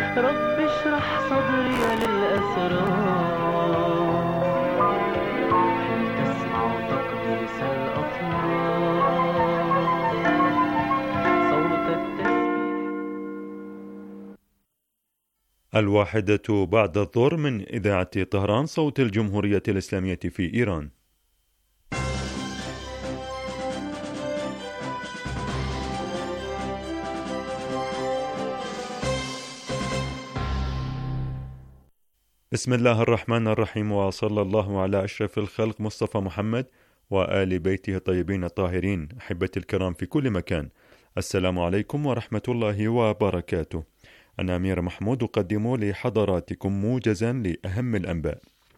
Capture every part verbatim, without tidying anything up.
رب اشرح صدري للأسرار، هل تسمع تقديس الأطوار، صوت التسبيح. الواحدة بعد الظهر من إذاعة طهران، صوت الجمهورية الإسلامية في إيران. بسم الله الرحمن الرحيم، وصلى الله على أشرف الخلق مصطفى محمد وآل بيته الطيبين الطاهرين. أحبتي الكرام في كل مكان، السلام عليكم ورحمة الله وبركاته. أنا أمير محمود أقدم لحضراتكم موجزا لأهم الأنباء.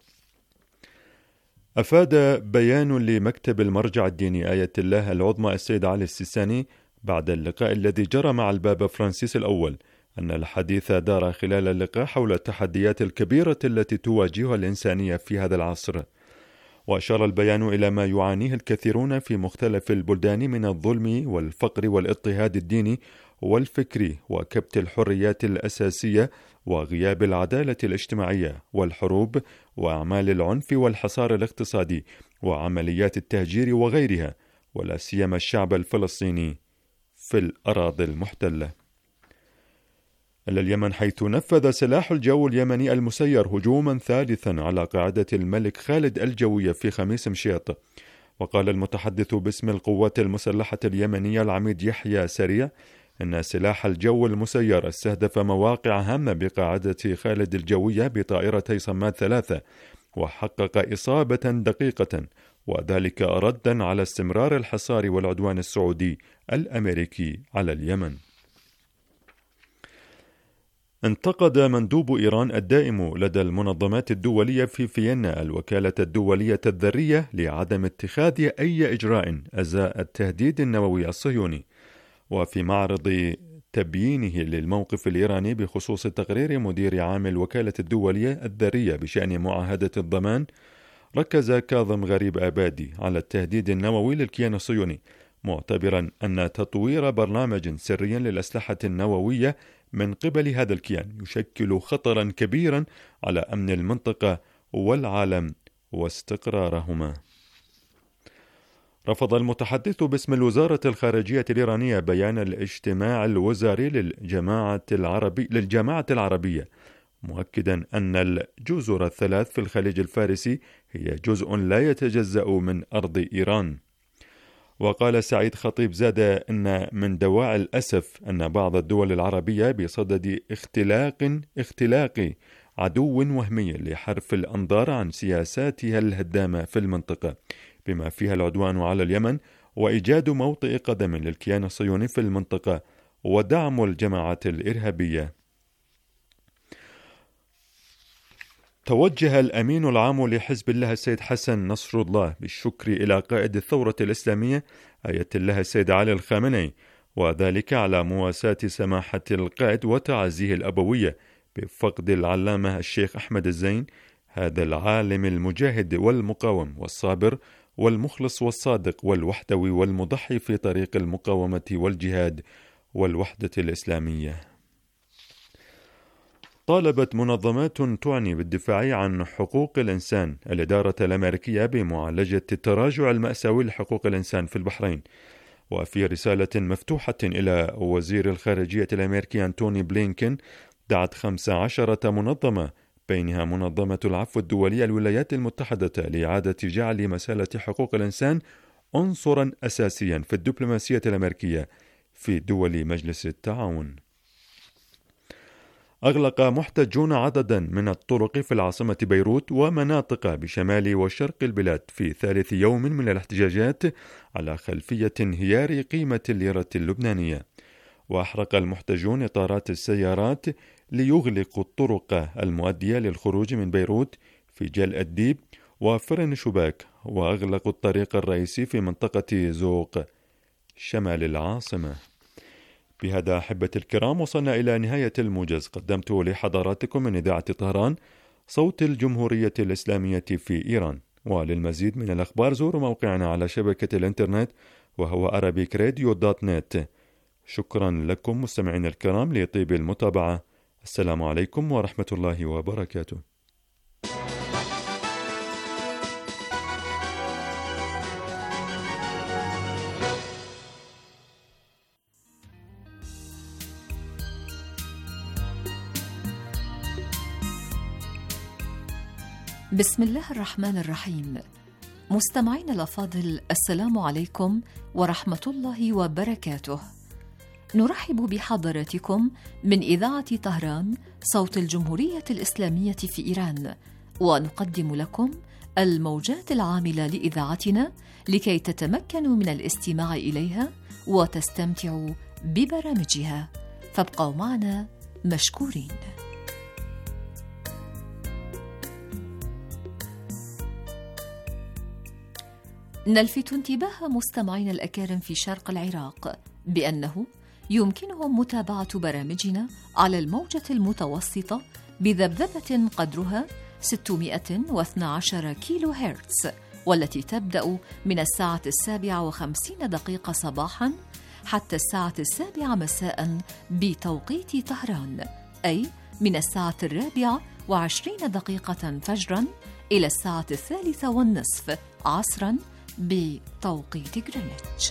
أفاد بيان لمكتب المرجع الديني آية الله العظمى السيد علي السيستاني بعد اللقاء الذي جرى مع البابا فرانسيس الأول أن الحديث دار خلال اللقاء حول التحديات الكبيرة التي تواجهها الإنسانية في هذا العصر. وأشار البيان إلى ما يعانيه الكثيرون في مختلف البلدان من الظلم والفقر والاضطهاد الديني والفكري وكبت الحريات الأساسية وغياب العدالة الاجتماعية والحروب وأعمال العنف والحصار الاقتصادي وعمليات التهجير وغيرها، ولا سيما الشعب الفلسطيني في الأراضي المحتلة. إلى اليمن، حيث نفذ سلاح الجو اليمني المسير هجوما ثالثا على قاعدة الملك خالد الجوية في خميس مشيط. وقال المتحدث باسم القوات المسلحة اليمنية العميد يحيى سريع إن سلاح الجو المسير استهدف مواقع هامة بقاعدة خالد الجوية بطائرتي صماد ثلاثة، وحقق إصابة دقيقة، وذلك ردا على استمرار الحصار والعدوان السعودي الأمريكي على اليمن. انتقد مندوب إيران الدائم لدى المنظمات الدولية في فيينا الوكالة الدولية الذرية لعدم اتخاذ أي إجراء أزاء التهديد النووي الصهيوني. وفي معرض تبيينه للموقف الإيراني بخصوص تقرير مدير عام الوكالة الدولية الذرية بشأن معاهدة الضمان، ركز كاظم غريب آبادي على التهديد النووي للكيان الصهيوني، معتبرا أن تطوير برنامج سري للأسلحة النووية من قبل هذا الكيان يشكل خطرا كبيرا على أمن المنطقة والعالم واستقرارهما. رفض المتحدث باسم الوزارة الخارجية الإيرانية بيان الاجتماع الوزاري للجماعة العربي للجماعة العربية، مؤكدا أن الجزر الثلاث في الخليج الفارسي هي جزء لا يتجزأ من أرض إيران. وقال سعيد خطيب زادة أن من دواعي الأسف أن بعض الدول العربية بصدد اختلاق اختلاق عدو وهمي لحرف الأنظار عن سياساتها الهدامة في المنطقة، بما فيها العدوان على اليمن وإيجاد موطئ قدم للكيان الصهيوني في المنطقة ودعم الجماعات الإرهابية. توجه الأمين العام لحزب الله السيد حسن نصر الله بالشكر إلى قائد الثورة الإسلامية آية الله السيد علي الخامنئي، وذلك على مواساة سماحة القائد وتعزيه الأبوية بفقد العلامة الشيخ أحمد الزين، هذا العالم المجاهد والمقاوم والصابر والمخلص والصادق والوحدوي والمضحي في طريق المقاومة والجهاد والوحدة الإسلامية. طالبت منظمات تعني بالدفاع عن حقوق الإنسان الإدارة الأمريكية بمعالجة التراجع المأساوي لحقوق الإنسان في البحرين. وفي رسالة مفتوحة إلى وزير الخارجية الأمريكي أنتوني بلينكن، دعت خمس عشرة منظمة بينها منظمة العفو الدولية الولايات المتحدة لإعادة جعل مسألة حقوق الإنسان عنصرا أساسيا في الدبلوماسية الأمريكية في دول مجلس التعاون. أغلق محتجون عددا من الطرق في العاصمة بيروت ومناطق بشمال وشرق البلاد في ثالث يوم من الاحتجاجات على خلفية انهيار قيمة الليرة اللبنانية. وأحرق المحتجون إطارات السيارات ليغلقوا الطرق المؤدية للخروج من بيروت في جل الديب وفرن شباك، وأغلقوا الطريق الرئيسي في منطقة زوق شمال العاصمة. بهذا أحبة الكرام وصلنا إلى نهاية الموجز قدمته لحضراتكم من إذاعة طهران صوت الجمهورية الإسلامية في إيران. وللمزيد من الأخبار زوروا موقعنا على شبكة الإنترنت وهو arabicradio دوت نت. شكرا لكم مستمعين الكرام لطيب المتابعة. السلام عليكم ورحمة الله وبركاته. بسم الله الرحمن الرحيم. مستمعين الأفاضل، السلام عليكم ورحمة الله وبركاته. نرحب بحضراتكم من إذاعة طهران صوت الجمهورية الإسلامية في إيران، ونقدم لكم الموجات العاملة لإذاعتنا لكي تتمكنوا من الاستماع إليها وتستمتعوا ببرامجها، فابقوا معنا مشكورين. نلفت انتباه مستمعين الأكارم في شرق العراق بأنه يمكنهم متابعة برامجنا على الموجة المتوسطة بذبذبة قدرها ستمائة واثني عشر كيلو هرتز، والتي تبدأ من الساعة السابعة وخمسين دقيقة صباحاً حتى الساعة السابعة مساءً بتوقيت طهران، أي من الساعة الرابعة وعشرين دقيقة فجراً إلى الساعة الثالثة والنصف عصراً بتوقيت غرينتش.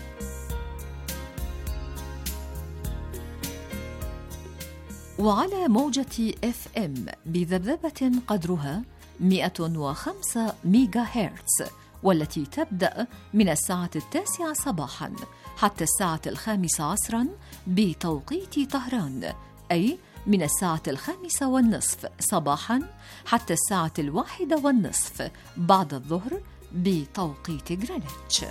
وعلى موجة إف إم بذبذبة قدرها مئة وخمسة ميجا هرتز، والتي تبدأ من الساعة التاسعة صباحاً حتى الساعة الخامسة عصراً بتوقيت طهران، أي من الساعة الخامسة والنصف صباحاً حتى الساعة الواحدة والنصف بعد الظهر بتوقيت غرينتش.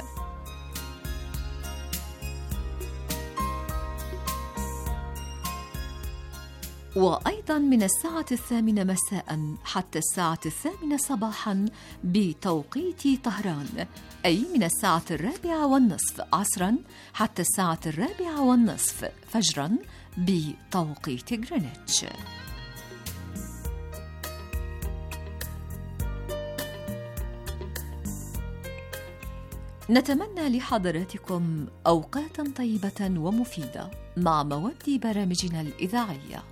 وأيضاً من الساعة الثامنة مساءً حتى الساعة الثامنة صباحاً بتوقيت طهران، أي من الساعة الرابعة والنصف عصراً حتى الساعة الرابعة والنصف فجراً بتوقيت غرينتش. نتمنى لحضراتكم أوقاتاً طيبة ومفيدة مع مواد برامجنا الإذاعية.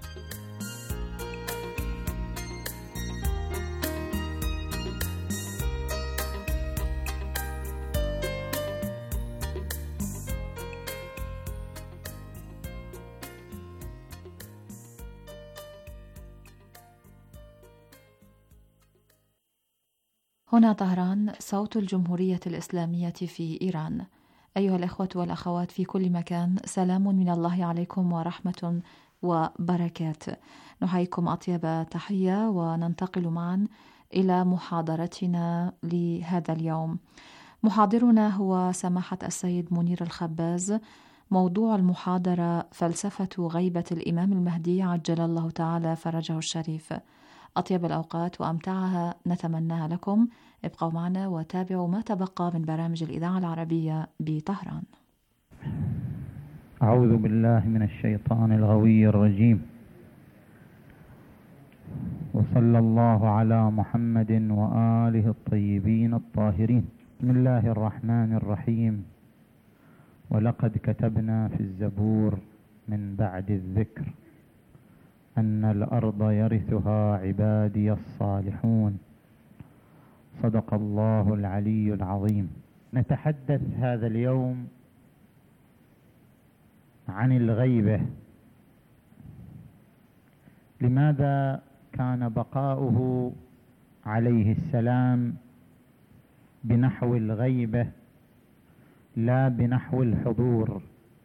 هنا طهران صوت الجمهورية الإسلامية في إيران. أيها الإخوة والأخوات في كل مكان، سلام من الله عليكم ورحمة وبركاته. نحييكم أطيب تحية وننتقل معا إلى محاضرتنا لهذا اليوم. محاضرنا هو سماحة السيد منير الخباز. موضوع المحاضرة فلسفة غيبة الإمام المهدي عجل الله تعالى فرجه الشريف. أطيب الأوقات وأمتعها نتمناها لكم. ابقوا معنا وتابعوا ما تبقى من برامج الإذاعة العربية بطهران. أعوذ بالله من الشيطان الغوي الرجيم، وصلى الله على محمد وآله الطيبين الطاهرين. بسم الله الرحمن الرحيم. ولقد كتبنا في الزبور من بعد الذكر أن الأرض يرثها عبادي الصالحون. صدق الله العلي العظيم. نتحدث هذا اليوم عن الغيبة. لماذا كان بقاؤه عليه السلام بنحو الغيبة لا بنحو الحضور؟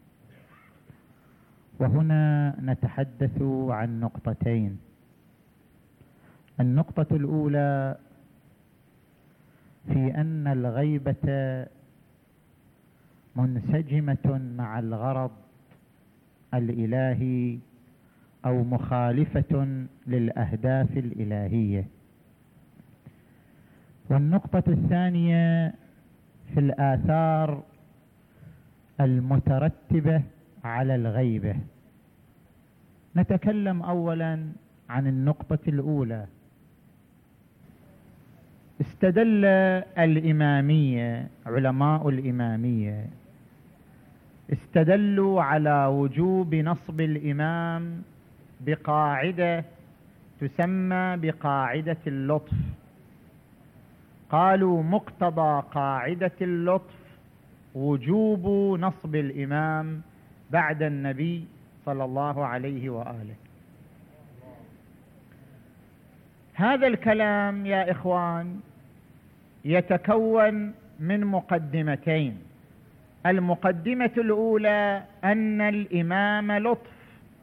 وهنا نتحدث عن نقطتين. النقطة الأولى في أن الغيبة منسجمة مع الغرض الإلهي أو مخالفة للأهداف الإلهية. والنقطة الثانية في الآثار المترتبة على الغيبة. نتكلم أولا عن النقطة الأولى. استدل الإمامية، علماء الإمامية استدلوا على وجوب نصب الإمام بقاعدة تسمى بقاعدة اللطف. قالوا مقتضى قاعدة اللطف وجوب نصب الإمام بعد النبي صلى الله عليه وآله. هذا الكلام يا إخوان يتكون من مقدمتين. المقدمة الأولى أن الإمام لطف،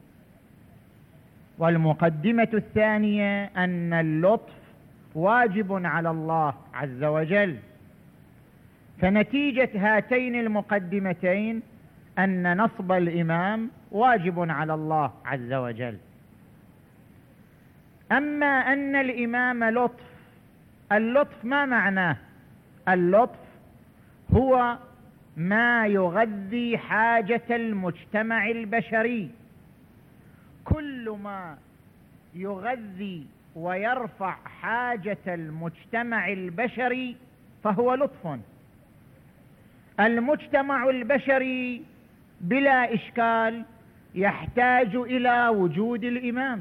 والمقدمة الثانية أن اللطف واجب على الله عز وجل. فنتيجة هاتين المقدمتين أن نصب الإمام واجب على الله عز وجل. أما أن الإمام لطف، اللطف ما معناه؟ اللطف هو ما يغذي حاجة المجتمع البشري. كل ما يغذي ويرفع حاجة المجتمع البشري فهو لطف. المجتمع البشري بلا إشكال يحتاج إلى وجود الإمام.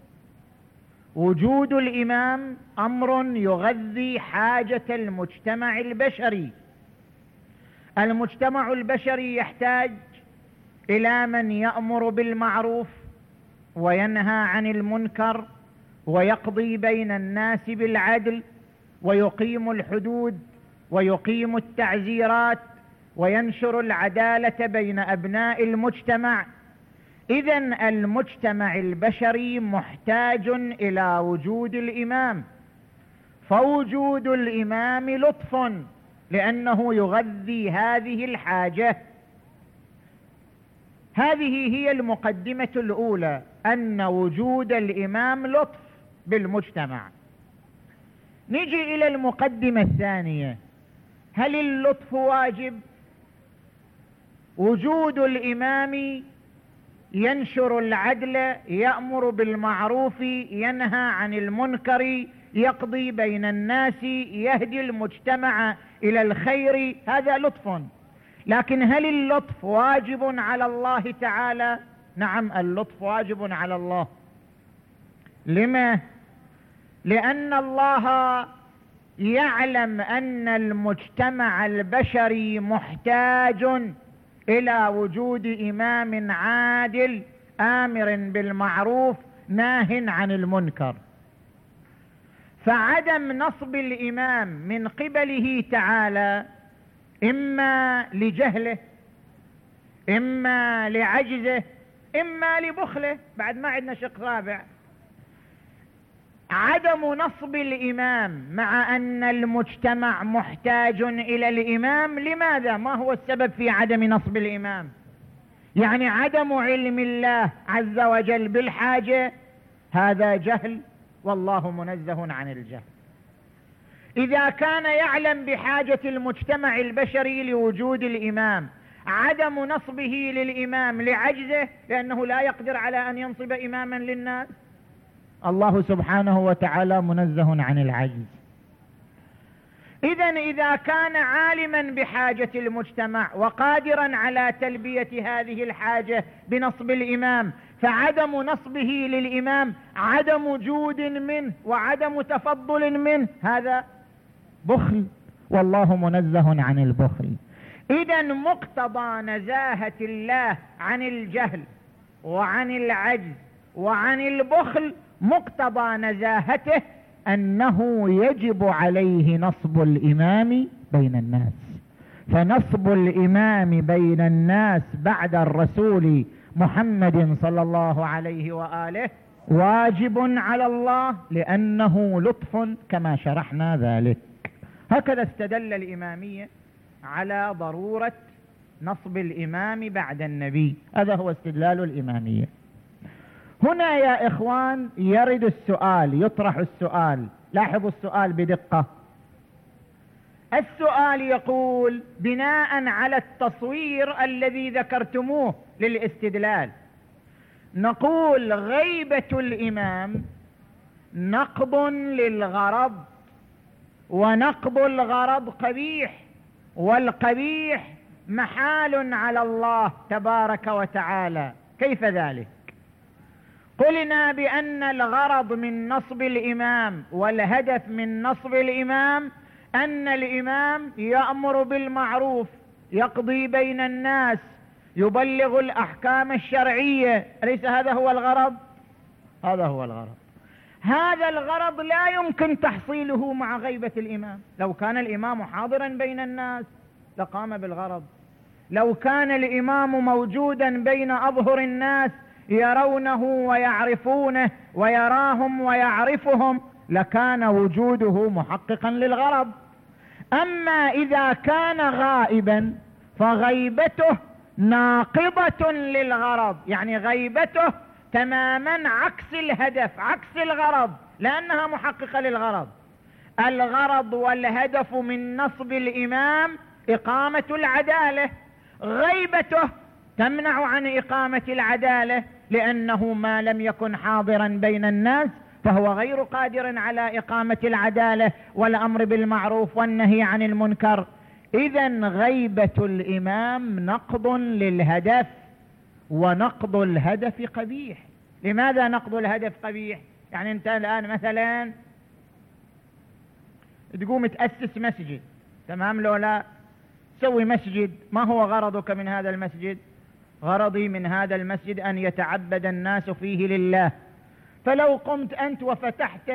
وجود الإمام أمر يغذي حاجة المجتمع البشري. المجتمع البشري يحتاج إلى من يأمر بالمعروف وينهى عن المنكر ويقضي بين الناس بالعدل ويقيم الحدود ويقيم التعزيرات وينشر العدالة بين أبناء المجتمع. إذن المجتمع البشري محتاج إلى وجود الإمام، فوجود الإمام لطف لأنه يغذي هذه الحاجة. هذه هي المقدمة الأولى، أن وجود الإمام لطف بالمجتمع. نجي إلى المقدمة الثانية، هل اللطف واجب؟ وجود الإمام ينشر العدل، يأمر بالمعروف، ينهى عن المنكر، يقضي بين الناس، يهدي المجتمع إلى الخير، هذا لطف. لكن هل اللطف واجب على الله تعالى؟ نعم، اللطف واجب على الله. لما؟ لأن الله يعلم أن المجتمع البشري محتاج إلى وجود إمام عادل آمر بالمعروف ناه عن المنكر. فعدم نصب الإمام من قبله تعالى إما لجهله، إما لعجزه، إما لبخله، بعد ما عندنا شق رابع. عدم نصب الإمام مع أن المجتمع محتاج إلى الإمام، لماذا؟ ما هو السبب في عدم نصب الإمام؟ يعني عدم علم الله عز وجل بالحاجة، هذا جهل، والله منزه عن الجهل. إذا كان يعلم بحاجة المجتمع البشري لوجود الإمام، عدم نصبه للإمام لعجزه لأنه لا يقدر على أن ينصب إماما للناس. الله سبحانه وتعالى منزه عن العجز. إذن إذا كان عالما بحاجة المجتمع وقادرا على تلبية هذه الحاجة بنصب الإمام، فعدم نصبه للإمام عدم جود منه وعدم تفضل منه، هذا بخل، والله منزه عن البخل. إذن مقتضى نزاهة الله عن الجهل وعن العجز وعن البخل، مقتضى نزاهته أنه يجب عليه نصب الإمام بين الناس. فنصب الإمام بين الناس بعد الرسول محمد صلى الله عليه وآله واجب على الله لأنه لطف كما شرحنا ذلك. هكذا استدل الإمامية على ضرورة نصب الإمام بعد النبي، هذا هو استدلال الإمامية. هنا يا إخوان يرد السؤال، يطرح السؤال، لاحظوا السؤال بدقة. السؤال يقول بناء على التصوير الذي ذكرتموه للاستدلال، نقول غيبة الإمام نقض للغرض، ونقض الغرض قبيح، والقبيح محال على الله تبارك وتعالى. كيف ذلك؟ قلنا بأن الغرض من نصب الإمام والهدف من نصب الإمام أن الإمام يأمر بالمعروف، يقضي بين الناس، يبلغ الأحكام الشرعية، أليس هذا هو الغرض؟ هذا هو الغرض. هذا الغرض لا يمكن تحصيله مع غيبة الإمام. لو كان الإمام حاضرا بين الناس لقام بالغرض، لو كان الإمام موجودا بين أظهر الناس يرونه ويعرفونه ويراهم ويعرفهم لكان وجوده محققا للغرض. أما إذا كان غائبا فغيبته ناقضة للغرض، يعني غيبته تماما عكس الهدف، عكس الغرض، لأنها محققة للغرض. الغرض والهدف من نصب الإمام إقامة العدالة، غيبته تمنع عن إقامة العدالة، لأنه ما لم يكن حاضرا بين الناس فهو غير قادر على إقامة العدالة والأمر بالمعروف والنهي عن المنكر. إذن غيبة الإمام نقض للهدف، ونقض الهدف قبيح. لماذا نقض الهدف قبيح؟ يعني أنت الآن مثلا تقوم تأسس مسجد، تمام لو لا؟ سوي مسجد، ما هو غرضك من هذا المسجد؟ غرضي من هذا المسجد أن يتعبد الناس فيه لله. فلو قمت أنت وفتحت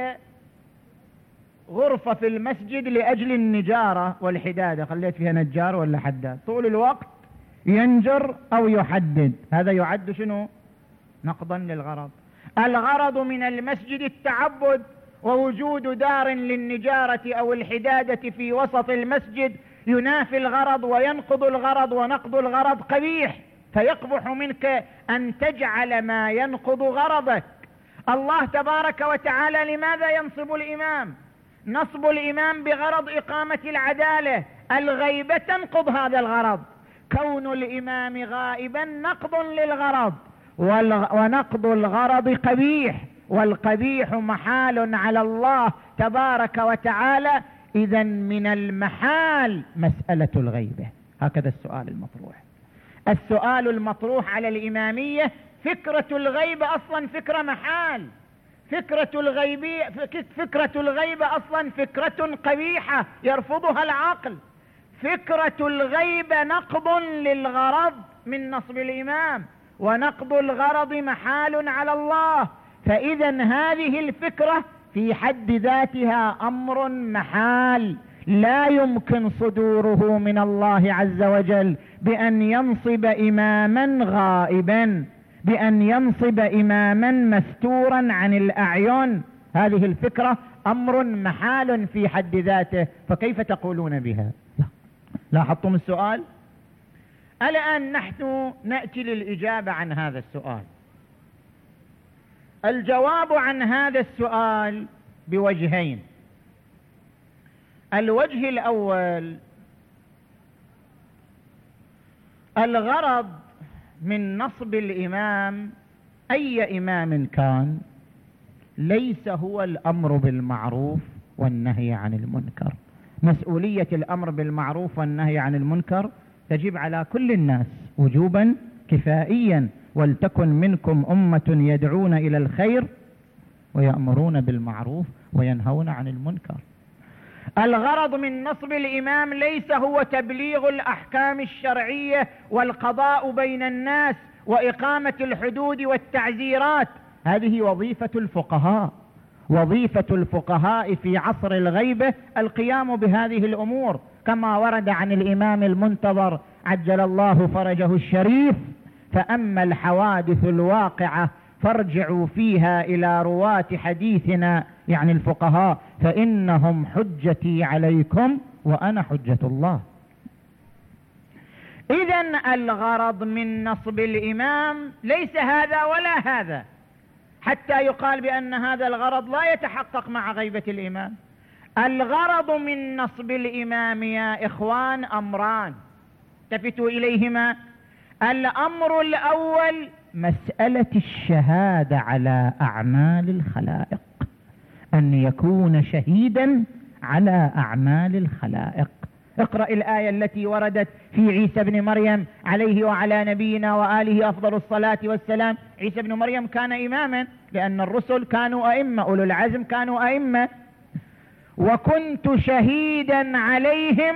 غرفة في المسجد لأجل النجارة والحدادة، خليت فيها نجار ولا حداد، طول الوقت ينجر أو يحدد، هذا يعد شنو؟ نقضا للغرض. الغرض من المسجد التعبد، ووجود دار للنجارة أو الحدادة في وسط المسجد ينافي الغرض وينقض الغرض، ونقض الغرض قبيح، فيقبح منك أن تجعل ما ينقض غرضك. الله تبارك وتعالى لماذا ينصب الإمام؟ نصب الإمام بغرض إقامة العدالة، الغيبة تنقض هذا الغرض، كون الإمام غائبا نقض للغرض، ونقض الغرض قبيح، والقبيح محال على الله تبارك وتعالى. إذن من المحال مسألة الغيبة. هكذا السؤال المطروح. السؤال المطروح على الإمامية فكرة الغيبة أصلا فكرة محال، فكرة الغيبة فكرة الغيبة أصلا فكرة قبيحة يرفضها العقل. فكرة الغيبة نقض للغرض من نصب الإمام، ونقض الغرض محال على الله. فإذا هذه الفكرة في حد ذاتها أمر محال، لا يمكن صدوره من الله عز وجل بأن ينصب إماما غائبا، بأن ينصب إماما مستورا عن الأعين. هذه الفكرة أمر محال في حد ذاته، فكيف تقولون بها؟ لاحظتم السؤال؟ الآن نحن نأتي للإجابة عن هذا السؤال. الجواب عن هذا السؤال بوجهين. الوجه الأول، الغرض من نصب الإمام أي إمام كان ليس هو الأمر بالمعروف والنهي عن المنكر. مسؤولية الأمر بالمعروف والنهي عن المنكر تجب على كل الناس وجوبا كفائيا، ولتكن منكم أمة يدعون إلى الخير ويأمرون بالمعروف وينهون عن المنكر. الغرض من نصب الإمام ليس هو تبليغ الأحكام الشرعية والقضاء بين الناس وإقامة الحدود والتعزيرات. هذه وظيفة الفقهاء. وظيفة الفقهاء في عصر الغيبة القيام بهذه الأمور، كما ورد عن الإمام المنتظر عجل الله فرجه الشريف: فأما الحوادث الواقعة فارجعوا فيها إلى رواة حديثنا، يعني الفقهاء، فإنهم حجتي عليكم وأنا حجة الله. إذن الغرض من نصب الإمام ليس هذا ولا هذا، حتى يقال بأن هذا الغرض لا يتحقق مع غيبة الإمام. الغرض من نصب الإمام يا إخوان أمران التفتوا إليهما. الأمر الأول مسألة الشهادة على أعمال الخلائق، أن يكون شهيدا على أعمال الخلائق. اقرأ الآية التي وردت في عيسى بن مريم عليه وعلى نبينا وآله أفضل الصلاة والسلام. عيسى بن مريم كان إماما، لأن الرسل كانوا أئمة، أولو العزم كانوا أئمة. وكنت شهيدا عليهم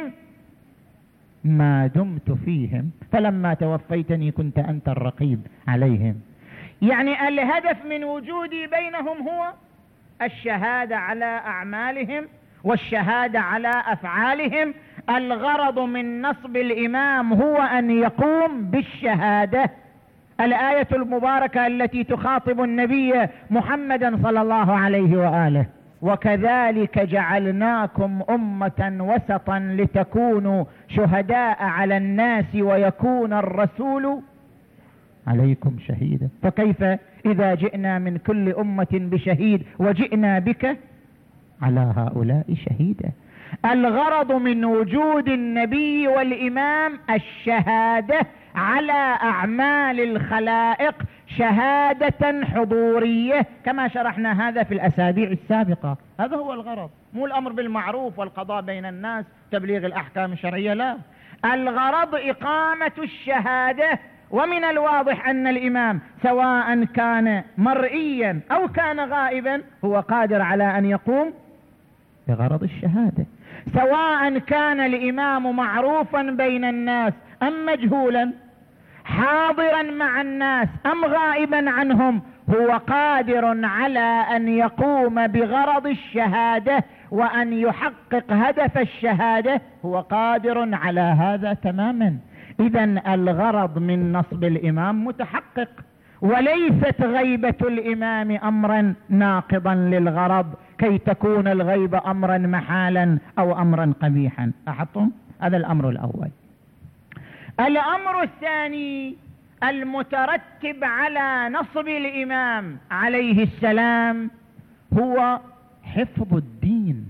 ما دمت فيهم فلما توفيتني كنت أنت الرقيب عليهم. يعني الهدف من وجودي بينهم هو الشهادة على أعمالهم والشهادة على أفعالهم. الغرض من نصب الإمام هو أن يقوم بالشهادة. الآية المباركة التي تخاطب النبي محمدا صلى الله عليه وآله: وكذلك جعلناكم أمة وسطا لتكونوا شهداء على الناس ويكون الرسول عليكم شهيدا. فكيف إذا جئنا من كل أمة بشهيد وجئنا بك على هؤلاء شهيدا؟ الغرض من وجود النبي والإمام الشهادة على أعمال الخلائق شهادة حضورية، كما شرحنا هذا في الأسابيع السابقة. هذا هو الغرض، مو الأمر بالمعروف والقضاء بين الناس تبليغ الأحكام الشرعية، لا، الغرض إقامة الشهادة. ومن الواضح أن الإمام سواء كان مرئيا أو كان غائبا هو قادر على أن يقوم بغرض الشهادة، سواء كان الإمام معروفا بين الناس أم مجهولا، حاضرا مع الناس أم غائبا عنهم، هو قادر على أن يقوم بغرض الشهادة وأن يحقق هدف الشهادة، هو قادر على هذا تماما. إذن الغرض من نصب الإمام متحقق، وليست غيبة الإمام أمرا ناقضا للغرض كي تكون الغيبة أمرا محالا أو أمرا قبيحا. لاحظتم؟ هذا الأمر الأول. الأمر الثاني المترتب على نصب الإمام عليه السلام هو حفظ الدين،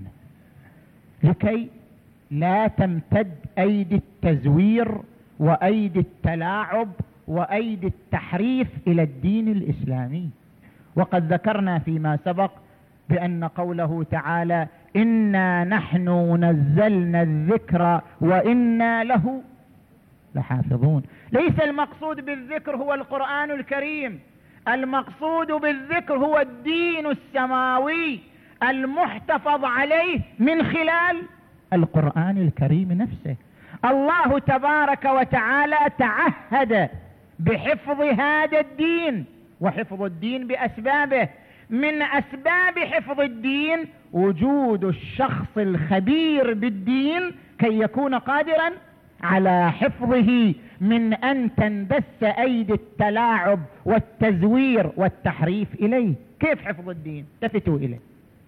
لكي لا تمتد أيدي التزوير وأيدي التلاعب وأيدي التحريف إلى الدين الإسلامي. وقد ذكرنا فيما سبق بأن قوله تعالى: إنا نحن نزلنا الذكر وإنا له لحافظون، ليس المقصود بالذكر هو القرآن الكريم، المقصود بالذكر هو الدين السماوي المحتفظ عليه من خلال القرآن الكريم نفسه. الله تبارك وتعالى تعهد بحفظ هذا الدين، وحفظ الدين بأسبابه. من أسباب حفظ الدين وجود الشخص الخبير بالدين كي يكون قادرا على حفظه من أن تندس أيدي التلاعب والتزوير والتحريف إليه. كيف حفظ الدين؟ التفتوا إليه.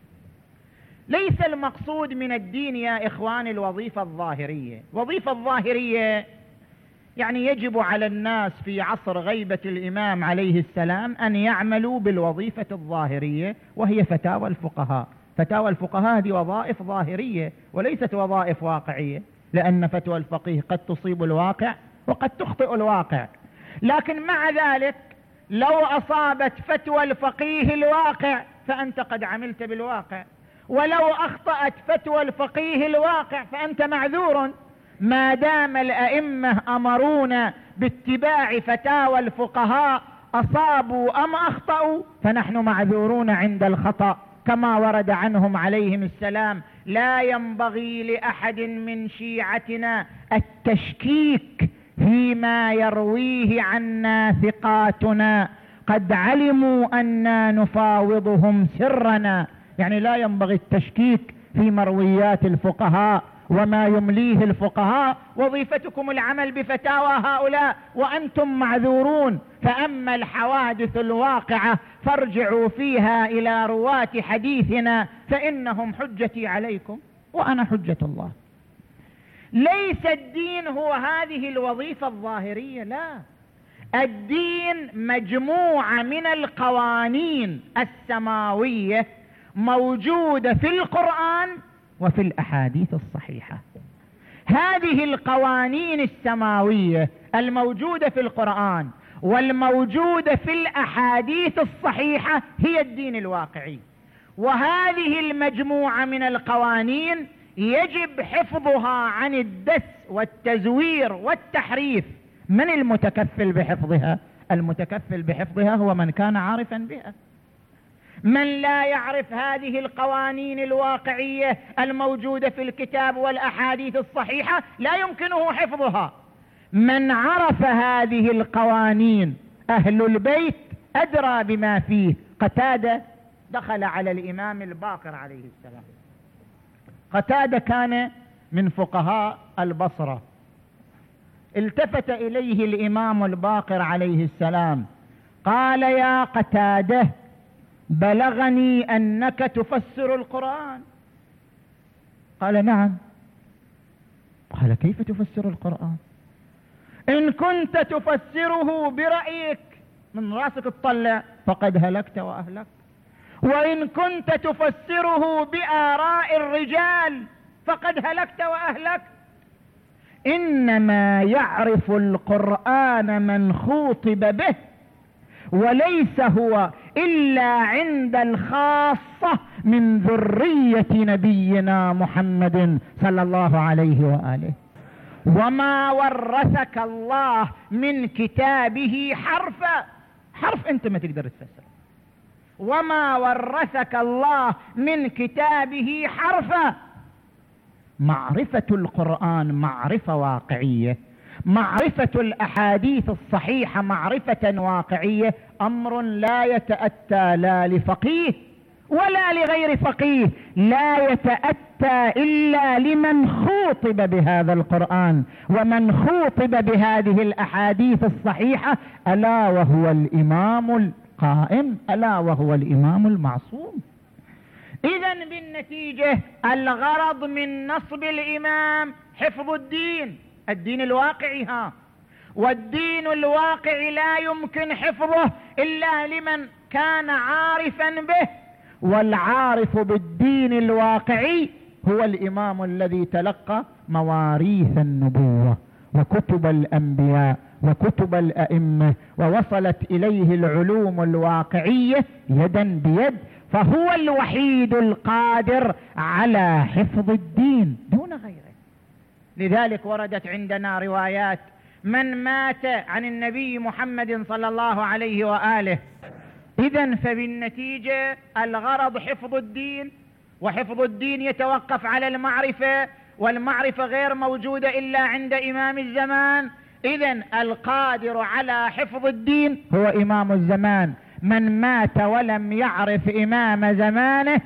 ليس المقصود من الدين يا إخوان الوظيفة الظاهرية. وظيفة الظاهرية يعني يجب على الناس في عصر غيبة الإمام عليه السلام أن يعملوا بالوظيفة الظاهرية، وهي فتاوى الفقهاء. فتاوى الفقهاء هذه وظائف ظاهرية وليست وظائف واقعية، لأن فتوى الفقيه قد تصيب الواقع وقد تخطئ الواقع. لكن مع ذلك لو أصابت فتوى الفقيه الواقع فأنت قد عملت بالواقع، ولو أخطأت فتوى الفقيه الواقع فأنت معذور. ما دام الأئمة أمرونا باتباع فتاوى الفقهاء أصابوا أم أخطأوا فنحن معذورون عند الخطأ، كما ورد عنهم عليهم السلام: لا ينبغي لأحد من شيعتنا التشكيك فيما يرويه عنا ثقاتنا، قد علموا أننا نفاوضهم سرنا. يعني لا ينبغي التشكيك في مرويات الفقهاء وما يمليه الفقهاء، وظيفتكم العمل بفتاوى هؤلاء وأنتم معذورون. فأما الحوادث الواقعة فارجعوا فيها إلى رواة حديثنا فإنهم حجتي عليكم وأنا حجة الله. ليس الدين هو هذه الوظيفة الظاهرية، لا، الدين مجموعة من القوانين السماوية موجودة في القرآن وفي الأحاديث الصحيحة. هذه القوانين السماوية الموجودة في القرآن والموجودة في الأحاديث الصحيحة هي الدين الواقعي. وهذه المجموعة من القوانين يجب حفظها عن الدس والتزوير والتحريف. من المتكفل بحفظها؟ المتكفل بحفظها هو من كان عارفا بها. من لا يعرف هذه القوانين الواقعية الموجودة في الكتاب والأحاديث الصحيحة لا يمكنه حفظها. من عرف هذه القوانين أهل البيت أدرى بما فيه. قتادة دخل على الإمام الباقر عليه السلام. قتادة كان من فقهاء البصرة. التفت إليه الإمام الباقر عليه السلام قال: يا قتادة، بلغني أنك تفسر القرآن. قال: نعم. قال: كيف تفسر القرآن؟ إن كنت تفسره برأيك من رأسك تطلع فقد هلكت وأهلكت، وإن كنت تفسره بآراء الرجال فقد هلكت وأهلكت. إنما يعرف القرآن من خوطب به، وليس هو إلا عند الخاصة من ذرية نبينا محمد صلى الله عليه وآله. وما ورثك الله من كتابه حرفا، حرف أنت ما تقدر تفسر. وما ورثك الله من كتابه حرفا. معرفة القرآن معرفة واقعية، معرفة الأحاديث الصحيحة معرفة واقعية أمر لا يتأتى لا لفقيه ولا لغير فقيه، لا يتأتى إلا لمن خوطب بهذا القرآن ومن خوطب بهذه الأحاديث الصحيحة، ألا وهو الإمام القائم، ألا وهو الإمام المعصوم. إذن بالنتيجة الغرض من نصب الإمام حفظ الدين، الدين الواقعي. ها والدين الواقعي لا يمكن حفظه إلا لمن كان عارفا به، والعارف بالدين الواقعي هو الإمام الذي تلقى مواريث النبوة وكتب الأنبياء وكتب الأئمة ووصلت إليه العلوم الواقعية يدا بيد، فهو الوحيد القادر على حفظ الدين دون غيره. لذلك وردت عندنا روايات من مات عن النبي محمد صلى الله عليه وآله. إذن فبالنتيجة الغرض حفظ الدين، وحفظ الدين يتوقف على المعرفة، والمعرفة غير موجودة إلا عند إمام الزمان. إذن القادر على حفظ الدين هو إمام الزمان. من مات ولم يعرف إمام زمانه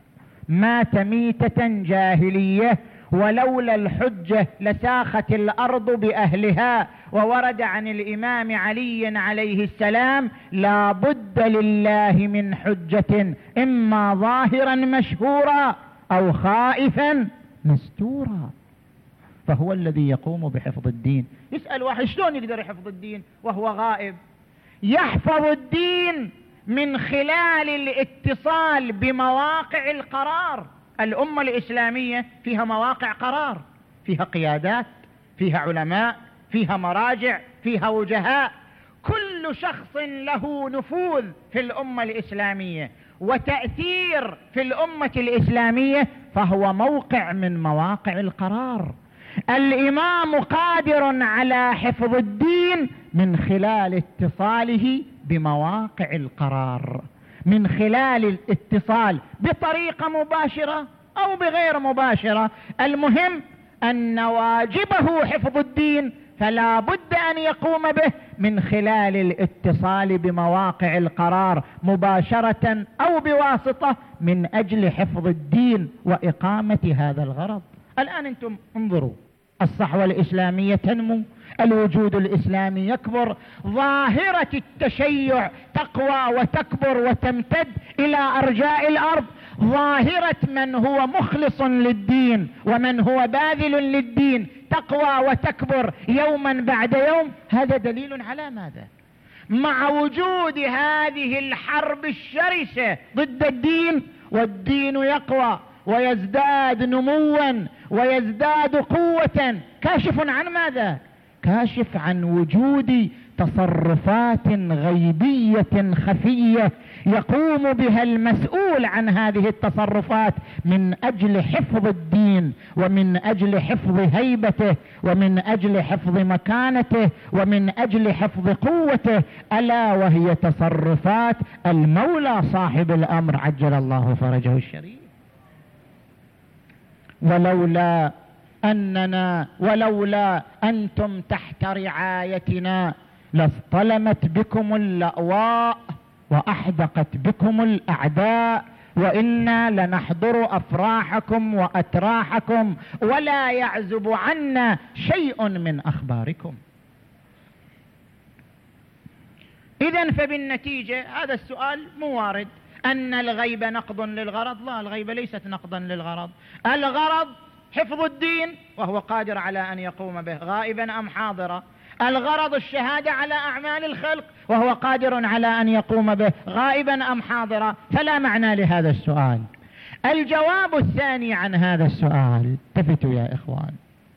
مات ميتة جاهلية، ولولا الحجة لساخت الأرض بأهلها. وورد عن الإمام علي عليه السلام: لا بد لله من حجة، إما ظاهرا مشهورا أو خائفا مستورا. فهو الذي يقوم بحفظ الدين. يسأل واحد شلون يقدر يحفظ الدين وهو غائب؟ يحفظ الدين من خلال الاتصال بمواقع القرار. الأمة الإسلامية فيها مواقع قرار، فيها قيادات، فيها علماء، فيها مراجع، فيها وجهاء. كل شخص له نفوذ في الأمة الإسلامية وتأثير في الأمة الإسلامية، فهو موقع من مواقع القرار. الإمام قادر على حفظ الدين من خلال اتصاله بمواقع القرار، من خلال الاتصال بطريقة مباشرة أو بغير مباشرة. المهم أن واجبه حفظ الدين، فلا بد أن يقوم به من خلال الاتصال بمواقع القرار مباشرة أو بواسطة من أجل حفظ الدين وإقامة هذا الغرض. الآن أنتم انظروا، الصحوة الإسلامية تنمو، الوجود الإسلامي يكبر، ظاهرة التشيع تقوى وتكبر وتمتد إلى أرجاء الأرض. ظاهرة من هو مخلص للدين ومن هو باذل للدين تقوى وتكبر يوما بعد يوم. هذا دليل على ماذا؟ مع وجود هذه الحرب الشرسة ضد الدين، والدين يقوى ويزداد نموا ويزداد قوة. كاشف عن ماذا؟ كاشف عن وجود تصرفات غيبية خفية يقوم بها المسؤول عن هذه التصرفات من أجل حفظ الدين ومن أجل حفظ هيبته ومن أجل حفظ مكانته ومن أجل حفظ قوته، ألا وهي تصرفات المولى صاحب الأمر عجل الله فرجه الشريف. ولولا أننا ولولا أنتم تحت رعايتنا لاصطلمت بكم اللأواء وأحدقت بكم الأعداء، وإنا لنحضر أفراحكم وأتراحكم ولا يعزب عنا شيء من أخباركم. إذن فبالنتيجة هذا السؤال موارد، أن الغيبة نقض للغرض. لا، الغيبة ليست نقضا للغرض. الغرض حفظ الدين وهو قادر على أن يقوم به غائبا أم حاضرا. الغرض الشهادة على أعمال الخلق وهو قادر على أن يقوم به غائبا أم حاضرا. فلا معنى لهذا السؤال. الجواب الثاني عن هذا السؤال، التفتوا يا إخوان،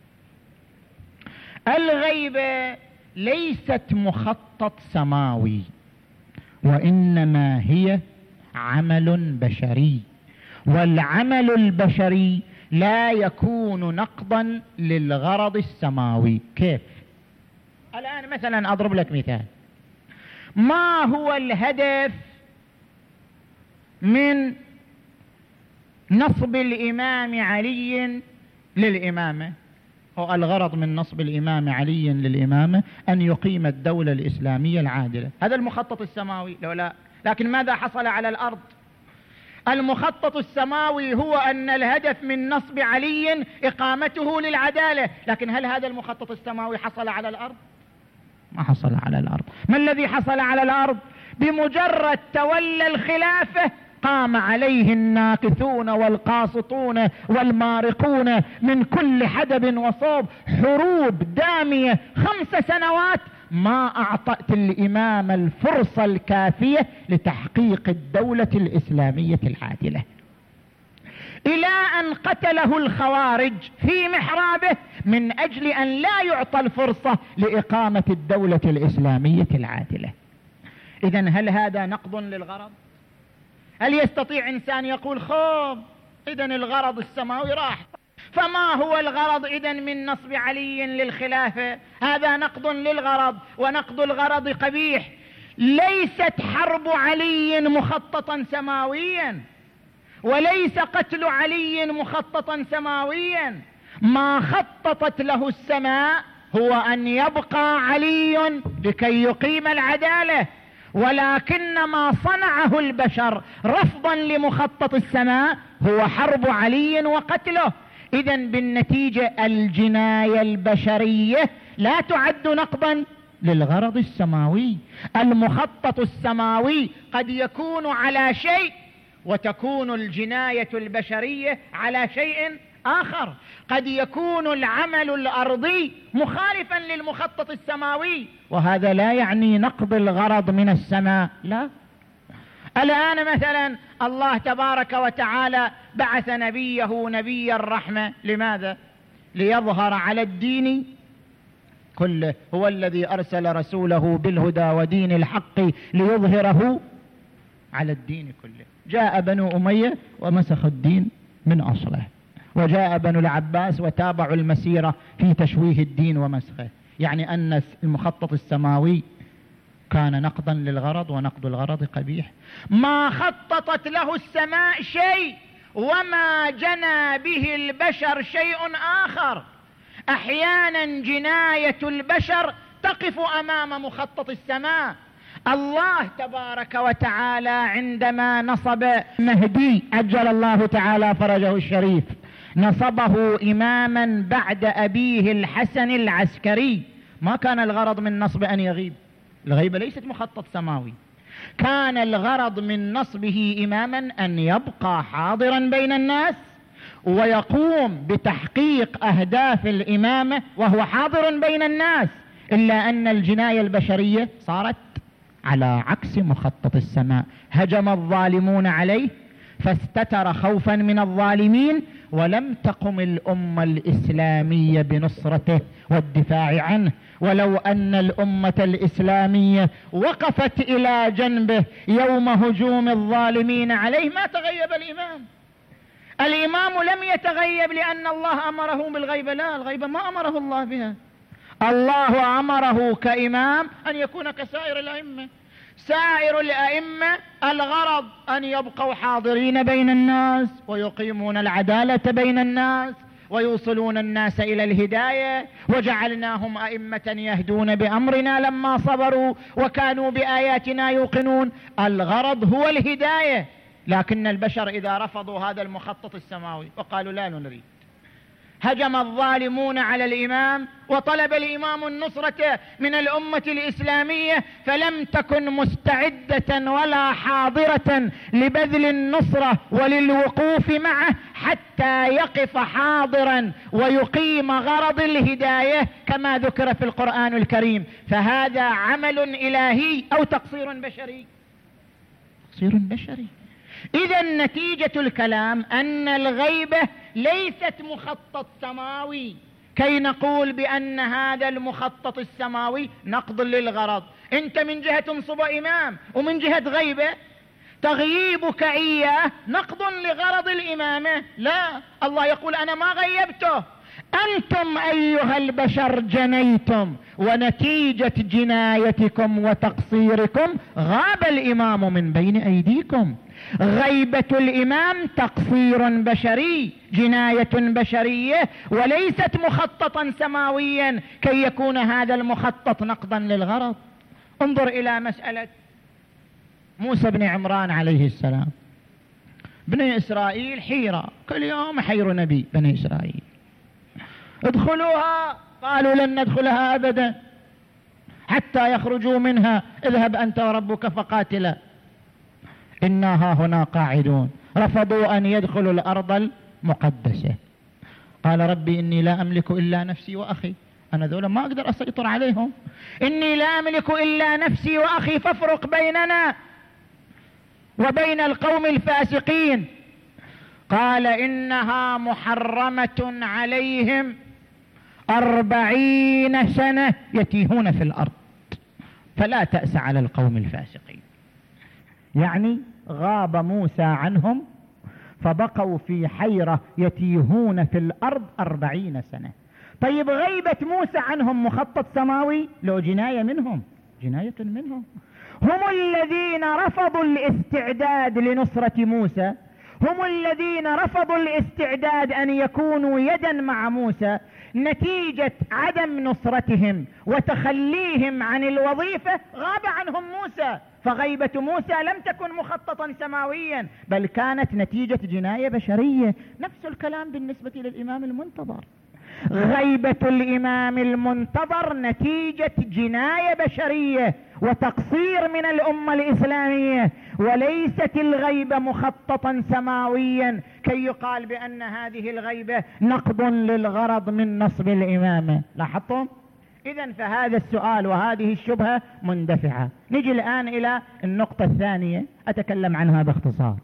الغيبة ليست مخطط سماوي، وإنما هي عمل بشري، والعمل البشري لا يكون نقضا للغرض السماوي. كيف؟ الآن مثلا أضرب لك مثال. ما هو الهدف من نصب الإمام علي للإمامة؟ هو الغرض من نصب الإمام علي للإمامة أن يقيم الدولة الإسلامية العادلة، هذا المخطط السماوي لو لا. لكن ماذا حصل على الأرض؟ المخطط السماوي هو أن الهدف من نصب علي إقامته للعدالة، لكن هل هذا المخطط السماوي حصل على الأرض؟ ما حصل على الأرض. ما الذي حصل على الأرض؟ بمجرد تولى الخلافة قام عليه الناكثون والقاسطون والمارقون من كل حدب وصوب، حروب دامية خمس سنوات ما أعطت الإمام الفرصة الكافية لتحقيق الدولة الإسلامية العادلة، إلى أن قتله الخوارج في محرابه من أجل أن لا يعطى الفرصة لإقامة الدولة الإسلامية العادلة. إذن هل هذا نقض للغرض؟ هل يستطيع إنسان يقول خوب إذن الغرض السماوي راح؟ فما هو الغرض إذن من نصب علي للخلافة؟ هذا نقض للغرض، ونقض الغرض قبيح. ليست حرب علي مخططا سماويا، وليس قتل علي مخططا سماويا. ما خططت له السماء هو أن يبقى علي لكي يقيم العدالة، ولكن ما صنعه البشر رفضا لمخطط السماء هو حرب علي وقتله. إذن بالنتيجة الجناية البشرية لا تعد نقضا للغرض السماوي. المخطط السماوي قد يكون على شيء وتكون الجناية البشرية على شيء آخر. قد يكون العمل الأرضي مخالفا للمخطط السماوي، وهذا لا يعني نقض الغرض من السماء، لا. الآن مثلا الله تبارك وتعالى بعث نبيه نبي الرحمة، لماذا؟ ليظهر على الدين كله. هو الذي أرسل رسوله بالهدى ودين الحق ليظهره على الدين كله. جاء بنو أمية ومسخوا الدين من أصله، وجاء بنو العباس وتابعوا المسيرة في تشويه الدين ومسخه. يعني أن المخطط السماوي كان نقضا للغرض، ونقض الغرض قبيح. ما خططت له السماء شيء وما جنى به البشر شيء آخر. أحيانا جناية البشر تقف أمام مخطط السماء. الله تبارك وتعالى عندما نصب مهدي عجل الله تعالى فرجه الشريف، نصبه إماما بعد أبيه الحسن العسكري. ما كان الغرض من نصب أن يغيب، الغيبة ليست مخطط سماوي. كان الغرض من نصبه إماما أن يبقى حاضرا بين الناس ويقوم بتحقيق أهداف الإمامة وهو حاضر بين الناس. إلا أن الجناية البشرية صارت على عكس مخطط السماء. هجم الظالمون عليه فاستتر خوفا من الظالمين، ولم تقم الأمة الإسلامية بنصرته والدفاع عنه، ولو أن الأمة الإسلامية وقفت إلى جنبه يوم هجوم الظالمين عليه ما تغيب الإمام. الإمام لم يتغيب لأن الله أمره بالغيبة، لا، الغيبة ما أمره الله بها. الله أمره كإمام أن يكون كسائر الأئمة. سائر الأئمة الغرض أن يبقوا حاضرين بين الناس ويقيمون العدالة بين الناس ويوصلون الناس إلى الهداية، وجعلناهم أئمة يهدون بأمرنا لما صبروا وكانوا بآياتنا يوقنون. الغرض هو الهداية، لكن البشر إذا رفضوا هذا المخطط السماوي وقالوا لا نريد، هجم الظالمون على الإمام وطلب الإمام النصرة من الأمة الإسلامية، فلم تكن مستعدة ولا حاضرة لبذل النصرة وللوقوف معه حتى يقف حاضرا ويقيم غرض الهداية كما ذكر في القرآن الكريم. فهذا عمل إلهي أو تقصير بشري؟ تقصير بشري. إذا نتيجة الكلام أن الغيبة ليست مخطط سماوي كي نقول بأن هذا المخطط السماوي نقض للغرض. أنت من جهة تنصب إمام ومن جهة غيبة، تغييبك إياه نقض لغرض الإمامة. لا، الله يقول أنا ما غيبته، أنتم أيها البشر جنيتم، ونتيجة جنايتكم وتقصيركم غاب الإمام من بين أيديكم. غيبة الإمام تقصير بشري، جناية بشرية، وليست مخططا سماويا كي يكون هذا المخطط نقضا للغرض. انظر إلى مسألة موسى بن عمران عليه السلام. بني إسرائيل حيرة، كل يوم حير نبي بني إسرائيل، ادخلوها، قالوا لن ندخلها أبدا حتى يخرجوا منها، اذهب أنت وربك فقاتلا إنا ها هنا قاعدون. رفضوا أن يدخلوا الأرض المقدسة. قال ربي إني لا أملك إلا نفسي وأخي، أنا ذولا ما أقدر أسيطر عليهم، إني لا أملك إلا نفسي وأخي فافرق بيننا وبين القوم الفاسقين. قال إنها محرمة عليهم أربعين سنة يتيهون في الأرض فلا تأس على القوم الفاسقين. يعني غاب موسى عنهم فبقوا في حيرة يتيهون في الأرض أربعين سنة. طيب غيبة موسى عنهم مخطط سماوي؟ لو جناية منهم، جناية منهم. هم الذين رفضوا الاستعداد لنصرة موسى، هم الذين رفضوا الاستعداد أن يكونوا يدا مع موسى. نتيجة عدم نصرتهم وتخليهم عن الوظيفة غاب عنهم موسى. فغيبة موسى لم تكن مخططا سماويا بل كانت نتيجة جناية بشرية. نفس الكلام بالنسبة للإمام المنتظر. غيبة الإمام المنتظر نتيجة جناية بشرية وتقصير من الأمة الإسلامية، وليست الغيبة مخططا سماويا كي يقال بأن هذه الغيبة نقض للغرض من نصب الإمامة. لاحظتم؟ إذن فهذا السؤال وهذه الشبهة مندفعة. نجي الآن إلى النقطة الثانية أتكلم عنها باختصار.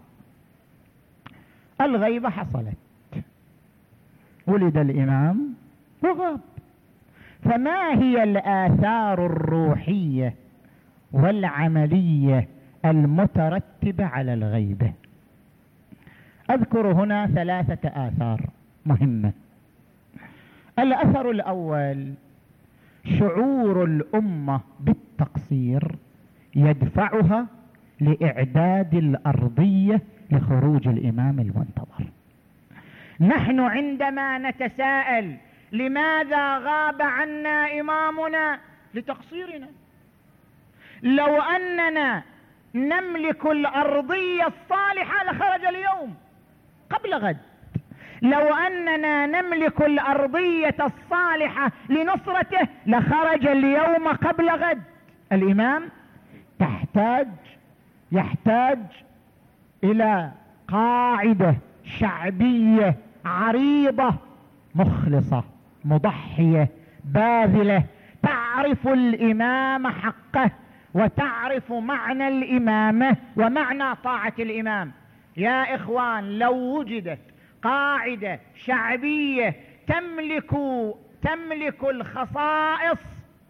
الغيبة حصلت، ولد الإمام وغاب، فما هي الآثار الروحية والعملية المترتبة على الغيبة؟ أذكر هنا ثلاثة آثار مهمة. الأثر الأول شعور الأمة بالتقصير يدفعها لإعداد الأرضية لخروج الإمام المنتظر. نحن عندما نتساءل لماذا غاب عنا إمامنا؟ لتقصيرنا. لو أننا نملك الأرضية الصالحة لخرج اليوم قبل غد. لو أننا نملك الأرضية الصالحة لنصرته لخرج اليوم قبل غد. الإمام تحتاج يحتاج إلى قاعدة شعبية عريضة مخلصة مضحية باذلة تعرف الإمام حقه وتعرف معنى الإمامة ومعنى طاعة الإمام. يا إخوان، لو وجدت قاعدة شعبية تملك تملك الخصائص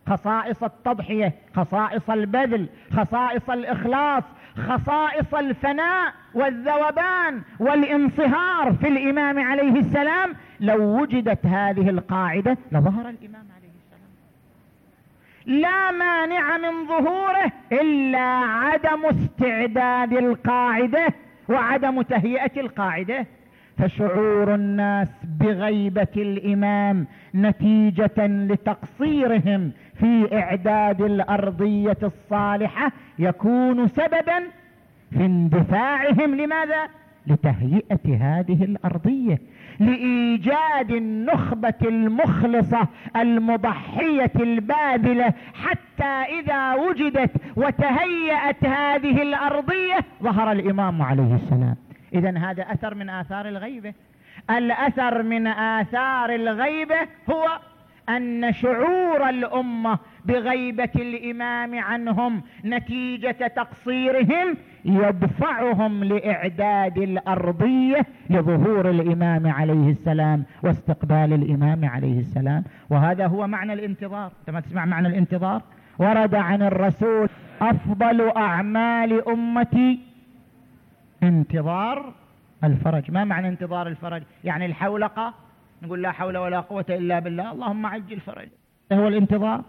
خصائص التضحية، خصائص البذل، خصائص الإخلاص، خصائص الفناء والذوبان والانصهار في الإمام عليه السلام. لو وجدت هذه القاعدة لظهر الإمام عليه السلام. لا مانع من ظهوره إلا عدم استعداد القاعدة وعدم تهيئة القاعدة. فشعور الناس بغيبة الإمام نتيجة لتقصيرهم في إعداد الأرضية الصالحة يكون سببا في اندفاعهم. لماذا؟ لتهيئة هذه الأرضية، لإيجاد النخبة المخلصة المضحية الباذلة، حتى إذا وجدت وتهيأت هذه الأرضية ظهر الإمام عليه السلام. إذن هذا أثر من آثار الغيبة. الأثر من آثار الغيبة هو أن شعور الأمة بغيبة الإمام عنهم نتيجة تقصيرهم يدفعهم لإعداد الأرضية لظهور الإمام عليه السلام واستقبال الإمام عليه السلام. وهذا هو معنى الانتظار. لما تسمع معنى الانتظار ورد عن الرسول: أفضل أعمال أمتي انتظار الفرج. ما معنى انتظار الفرج؟ يعني الحولقة، نقول لا حول ولا قوة إلا بالله، اللهم عجل فرج. هو الانتظار.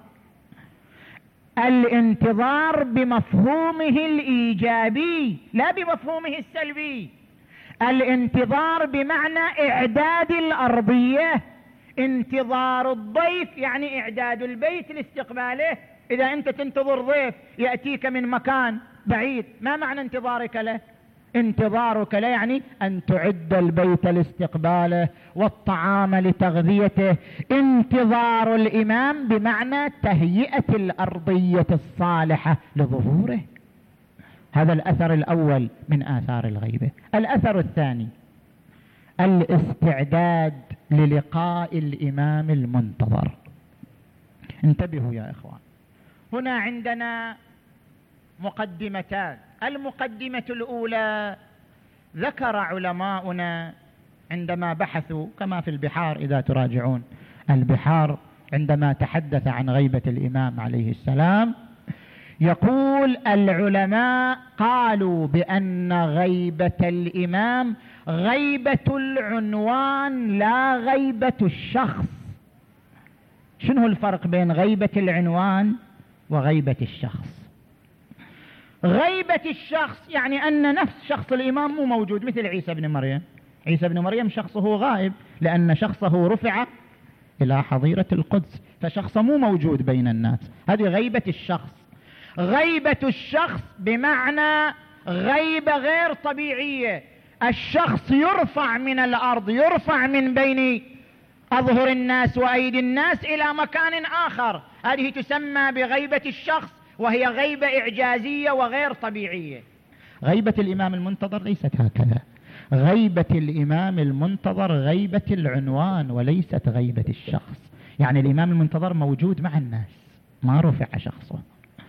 الانتظار بمفهومه الإيجابي لا بمفهومه السلبي. الانتظار بمعنى إعداد الأرضية. انتظار الضيف يعني إعداد البيت لاستقباله. إذا أنت تنتظر ضيف يأتيك من مكان بعيد، ما معنى انتظارك له؟ انتظارك لا يعني أن تعد البيت لاستقباله والطعام لتغذيته. انتظار الإمام بمعنى تهيئة الأرضية الصالحة لظهوره. هذا الأثر الأول من آثار الغيبة. الأثر الثاني الاستعداد للقاء الإمام المنتظر. انتبهوا يا إخوان، هنا عندنا مقدمتان. المقدمة الأولى ذكر علماؤنا عندما بحثوا، كما في البحار إذا تراجعون البحار عندما تحدث عن غيبة الإمام عليه السلام، يقول العلماء قالوا بأن غيبة الإمام غيبة العنوان لا غيبة الشخص. شنو الفرق بين غيبة العنوان وغيبة الشخص؟ غيبة الشخص يعني أن نفس شخص الإمام مو موجود، مثل عيسى بن مريم. عيسى بن مريم شخصه غائب لأن شخصه رفع إلى حظيرة القدس، فشخصه مو موجود بين الناس. هذه غيبة الشخص. غيبة الشخص بمعنى غيبة غير طبيعية. الشخص يرفع من الأرض، يرفع من بين أظهر الناس وأيدي الناس إلى مكان آخر. هذه تسمى بغيبة الشخص، وهي غيبة إعجازية وغير طبيعية. غيبة الإمام المنتظر ليست هكذا. غيبة الإمام المنتظر غيبة العنوان وليست غيبة الشخص. يعني الإمام المنتظر موجود مع الناس، ما رفع شخصه.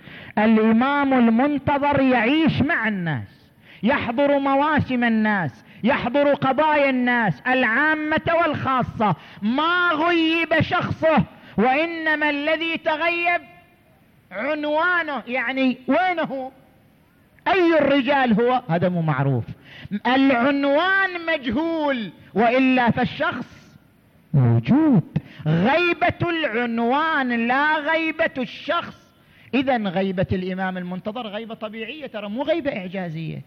الإمام المنتظر يعيش مع الناس، يحضر مواسم الناس، يحضر قضايا الناس العامة والخاصة. ما غيب شخصه، وإنما الذي تغيب عنوانه. يعني وينه؟ أي الرجال هو؟ هذا مو معروف. العنوان مجهول، وإلا فالشخص موجود. غيبة العنوان لا غيبة الشخص. إذن غيبة الإمام المنتظر غيبة طبيعية، ترى مو غيبة إعجازية.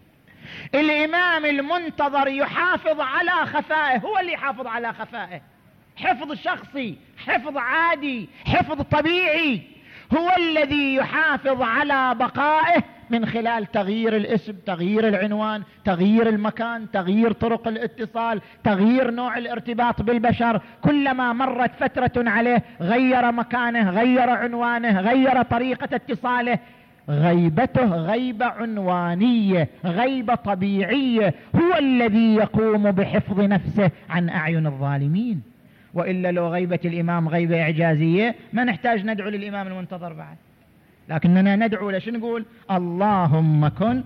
الإمام المنتظر يحافظ على خفائه، هو اللي يحافظ على خفائه. حفظ شخصي، حفظ عادي، حفظ طبيعي. هو الذي يحافظ على بقائه من خلال تغيير الاسم، تغيير العنوان، تغيير المكان، تغيير طرق الاتصال، تغيير نوع الارتباط بالبشر. كلما مرت فترة عليه غير مكانه، غير عنوانه، غير طريقة اتصاله. غيبته غيبة عنوانية، غيبة طبيعية. هو الذي يقوم بحفظ نفسه عن أعين الظالمين. وإلا لو غيبة الإمام غيبة إعجازية ما نحتاج ندعو للإمام المنتظر بعد، لكننا ندعو ليش؟ نقول اللهم كن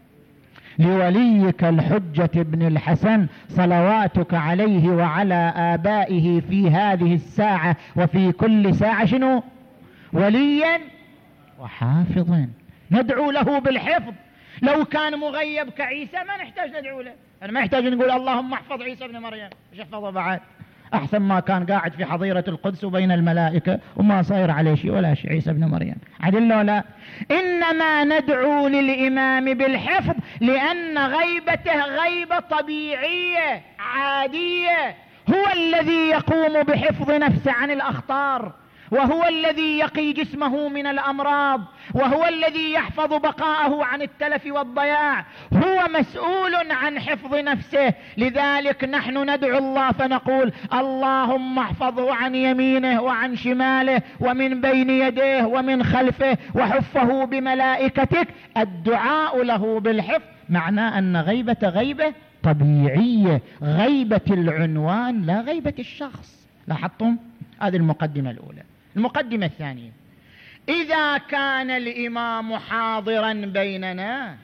لوليك الحجة ابن الحسن صلواتك عليه وعلى آبائه في هذه الساعة وفي كل ساعة شنو؟ وليا وحافظا، ندعو له بالحفظ. لو كان مغيب كعيسى ما نحتاج ندعو له، أنا ما يحتاج نقول اللهم احفظ عيسى ابن مريم، ايش احفظه بعد؟ أحسن ما كان قاعد في حظيرة القدس وبين الملائكة وما صاير عليه شيء ولا شيء عيسى ابن مريم، عدل ولا؟ إنما ندعو للإمام بالحفظ لأن غيبته غيبة طبيعية عادية، هو الذي يقوم بحفظ نفسه عن الأخطار، وهو الذي يقي جسمه من الأمراض، وهو الذي يحفظ بقاءه عن التلف والضياع، هو مسؤول عن حفظ نفسه. لذلك نحن ندعو الله فنقول اللهم احفظه عن يمينه وعن شماله ومن بين يديه ومن خلفه وحفه بملائكتك. الدعاء له بالحفظ معناه أن غيبة غيبة طبيعية، غيبة العنوان لا غيبة الشخص. لاحظتم؟ هذه المقدمة الأولى. المقدمة الثانية: إذا كان الإمام حاضرا بيننا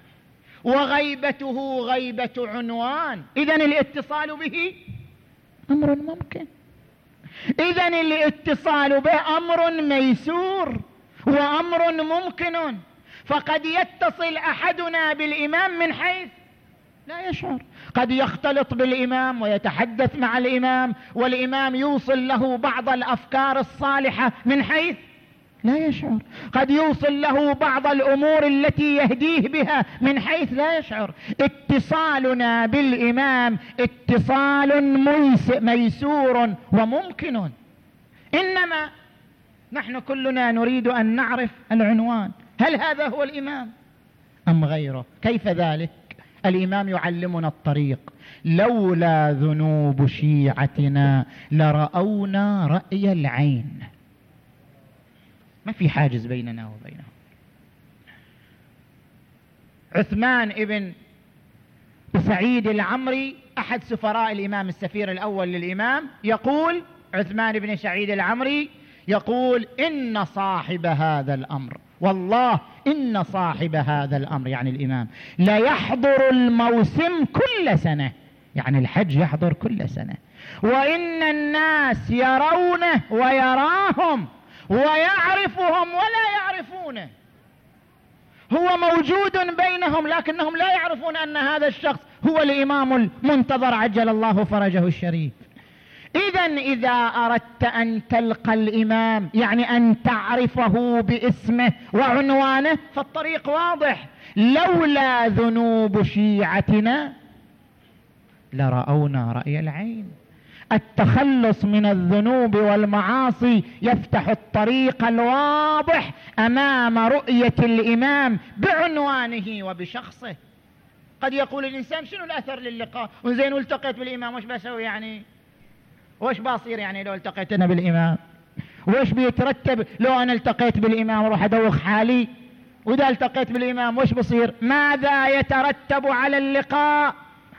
وغيبته غيبة عنوان، إذن الاتصال به أمر ممكن، إذن الاتصال به أمر ميسور وأمر ممكن. فقد يتصل أحدنا بالإمام من حيث لا يشعر، قد يختلط بالإمام ويتحدث مع الإمام، والإمام يوصل له بعض الأفكار الصالحة من حيث لا يشعر، قد يوصل له بعض الأمور التي يهديه بها من حيث لا يشعر. اتصالنا بالإمام اتصال ميسور وممكن، إنما نحن كلنا نريد أن نعرف العنوان، هل هذا هو الإمام أم غيره؟ كيف ذلك؟ الإمام يعلمنا الطريق: لولا ذنوب شيعتنا لرأونا رأي العين. ما في حاجز بيننا وبينهم. عثمان ابن سعيد العمري أحد سفراء الإمام، السفير الأول للإمام، يقول عثمان بن سعيد العمري يقول: إن صاحب هذا الأمر، والله إن صاحب هذا الأمر يعني الإمام، لا يحضر الموسم كل سنة، يعني الحج يحضر كل سنة، وإن الناس يرونه ويراهم ويعرفهم ولا يعرفونه، هو موجود بينهم لكنهم لا يعرفون أن هذا الشخص هو الإمام المنتظر عجل الله فرجه الشريف. إذن إذا أردت أن تلقى الإمام يعني أن تعرفه باسمه وعنوانه فالطريق واضح: لولا ذنوب شيعتنا لرأونا رأي العين. التخلص من الذنوب والمعاصي يفتح الطريق الواضح أمام رؤية الإمام بعنوانه وبشخصه. قد يقول الإنسان: شنو الأثر للقاء؟ وزين التقيت بالإمام وش بسوي يعني؟ وش باصير يعني لو التقيت أنا بالإمام؟ وش بيترتب لو أنا التقيت بالإمام وروح أدوخ حالي؟ وإذا التقيت بالإمام وش بصير؟ ماذا يترتب على اللقاء؟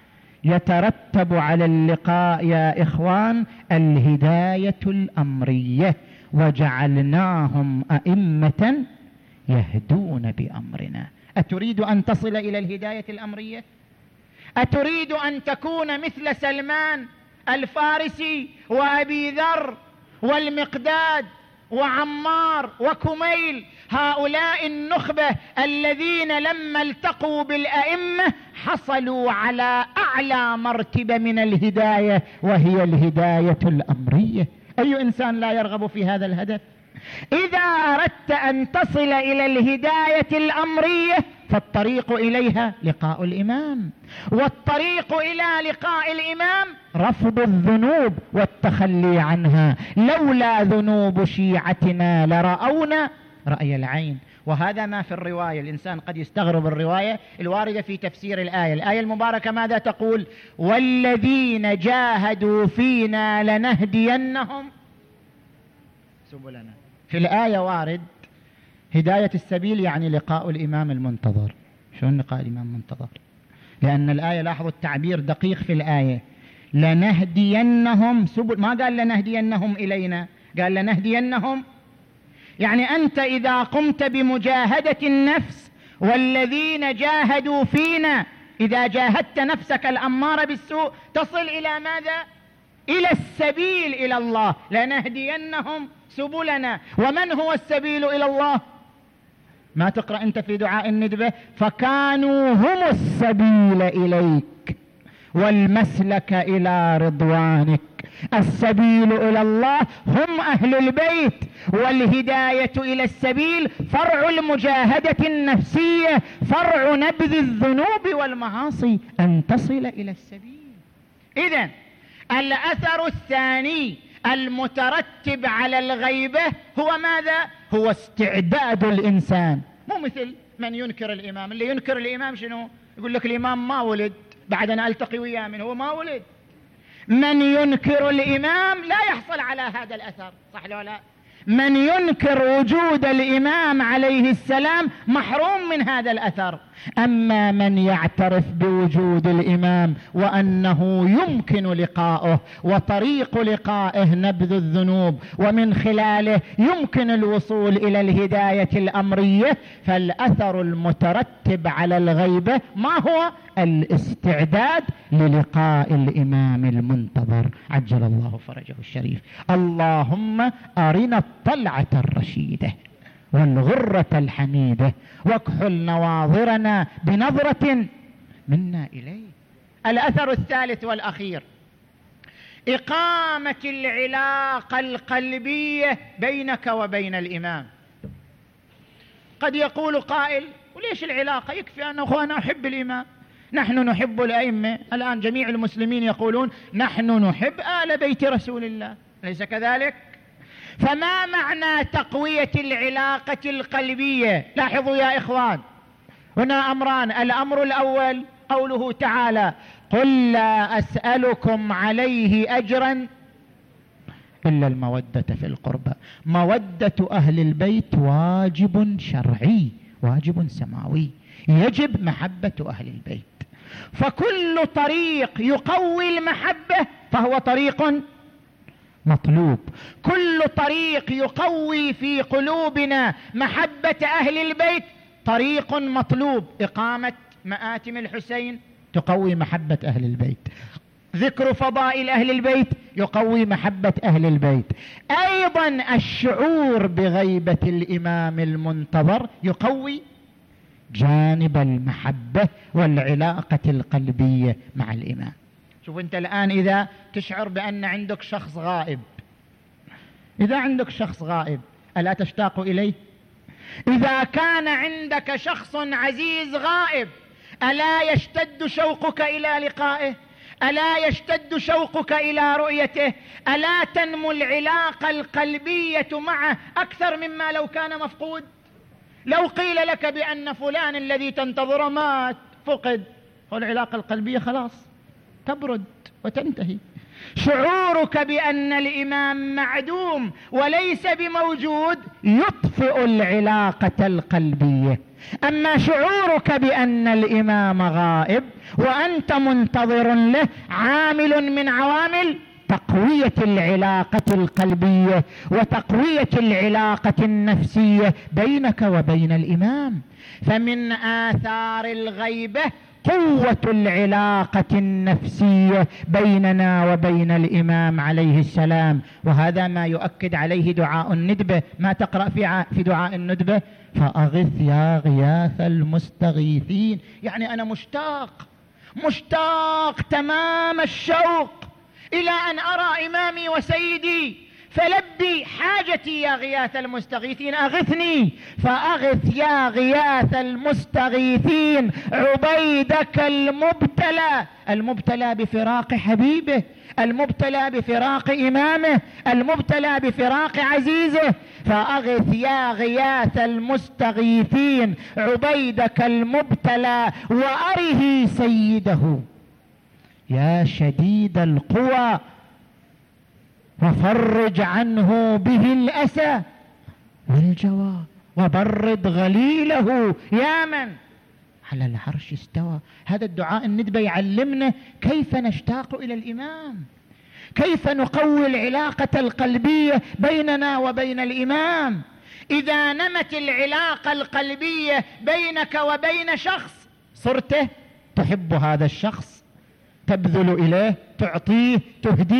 يترتب على اللقاء يا إخوان الهداية الأمرية: وجعلناهم أئمة يهدون بأمرنا. أتريد أن تصل إلى الهداية الأمرية؟ أتريد أن تكون مثل سلمان الفارسي وأبي ذر والمقداد وعمار وكميل، هؤلاء النخبة الذين لما التقوا بالأئمة حصلوا على أعلى مرتبة من الهداية وهي الهداية الأمرية؟ أي إنسان لا يرغب في هذا الهدف؟ إذا أردت أن تصل إلى الهداية الأمرية فالطريق إليها لقاء الإمام، والطريق إلى لقاء الإمام رفض الذنوب والتخلي عنها. لولا ذنوب شيعتنا لرأونا رأي العين. وهذا ما في الرواية. الإنسان قد يستغرب الرواية الواردة في تفسير الآية. الآية المباركة ماذا تقول؟ والذين جاهدوا فينا لنهدينهم سبلنا. في الآية وارد هداية السبيل يعني لقاء الإمام المنتظر. شلون لقاء الإمام المنتظر؟ لأن الآية، لاحظوا التعبير دقيق في الآية، لنهدينهم سبل، ما قال لنهدينهم إلينا، قال لنهدينهم. يعني أنت إذا قمت بمجاهدة النفس والذين جاهدوا فينا، إذا جاهدت نفسك الأمارة بالسوء تصل إلى ماذا؟ إلى السبيل إلى الله. لنهدينهم سبلنا. ومن هو السبيل إلى الله؟ ما تقرأ أنت في دعاء الندبة فكانوا هم السبيل إليك والمسلك إلى رضوانك. السبيل إلى الله هم أهل البيت، والهداية إلى السبيل فرع المجاهدة النفسية، فرع نبذ الذنوب والمعاصي، أن تصل إلى السبيل. إذن الأثر الثاني المترتب على الغيبة هو ماذا؟ هو استعداد الإنسان. مو مثل من ينكر الإمام. اللي ينكر الإمام شنو؟ يقول لك الإمام ما ولد، بعد أن ألتقي وياه من هو ما ولد. من ينكر الإمام لا يحصل على هذا الأثر، صح لو لا؟ من ينكر وجود الإمام عليه السلام محروم من هذا الأثر. أما من يعترف بوجود الإمام وأنه يمكن لقاؤه وطريق لقائه نبذ الذنوب ومن خلاله يمكن الوصول إلى الهداية الأمرية، فالأثر المترتب على الغيبة ما هو؟ الاستعداد للقاء الإمام المنتظر عجل الله فرجه الشريف. اللهم أرنا الطلعة الرشيدة والغرة الحميدة واكحل نواظرنا بنظرة منا إليه. الأثر الثالث والأخير إقامة العلاقة القلبية بينك وبين الإمام. قد يقول قائل وليش العلاقة؟ يكفي أنا أنا أحب الإمام، نحن نحب الأئمة. الآن جميع المسلمين يقولون نحن نحب آل بيت رسول الله، ليس كذلك؟ فما معنى تقوية العلاقة القلبية؟ لاحظوا يا إخوان، هنا أمران. الأمر الأول قوله تعالى قل لا أسألكم عليه أجرا إلا المودة في القربى. مودة أهل البيت واجب شرعي، واجب سماوي، يجب محبة أهل البيت. فكل طريق يقوي المحبة فهو طريق مطلوب. كل طريق يقوي في قلوبنا محبة أهل البيت طريق مطلوب. إقامة مآتم الحسين تقوي محبة أهل البيت، ذكر فضائل أهل البيت يقوي محبة أهل البيت. أيضا الشعور بغيبة الإمام المنتظر يقوي جانب المحبة والعلاقة القلبية مع الإمام. شوف أنت الآن إذا تشعر بأن عندك شخص غائب، إذا عندك شخص غائب ألا تشتاق إليه؟ إذا كان عندك شخص عزيز غائب ألا يشتد شوقك إلى لقائه؟ ألا يشتد شوقك إلى رؤيته؟ ألا تنمو العلاقة القلبية معه أكثر مما لو كان مفقود؟ لو قيل لك بأن فلان الذي تنتظره مات، فقد، والعلاقة القلبية خلاص تبرد وتنتهي. شعورك بأن الإمام معدوم وليس بموجود يطفئ العلاقة القلبية. أما شعورك بأن الإمام غائب وأنت منتظر له عامل من عوامل تقوية العلاقة القلبية وتقوية العلاقة النفسية بينك وبين الإمام. فمن آثار الغيبة قوة العلاقة النفسية بيننا وبين الإمام عليه السلام، وهذا ما يؤكد عليه دعاء الندبة. ما تقرأ في في دعاء الندبة؟ فأغث يا غياث المستغيثين، يعني أنا مشتاق مشتاق تمام الشوق إلى أن أرى إمامي وسيدي، فلبي حاجتي يا غياث المستغيثين، أغثني. فأغث يا غياث المستغيثين عبيدك المبتلى، المبتلى بفراق حبيبه، المبتلى بفراق إمامه، المبتلى بفراق عزيزه. فأغث يا غياث المستغيثين عبيدك المبتلى وأره سيده يا شديد القوى وفرج عنه به الأسى والجوى وبرد غليله يا من على العرش استوى. هذا الدعاء الندبة يعلمنا كيف نشتاق إلى الإمام، كيف نقوي العلاقة القلبية بيننا وبين الإمام. إذا نمت العلاقة القلبية بينك وبين شخص صرت تحب هذا الشخص، تبذل إليه، تعطيه، تهديه،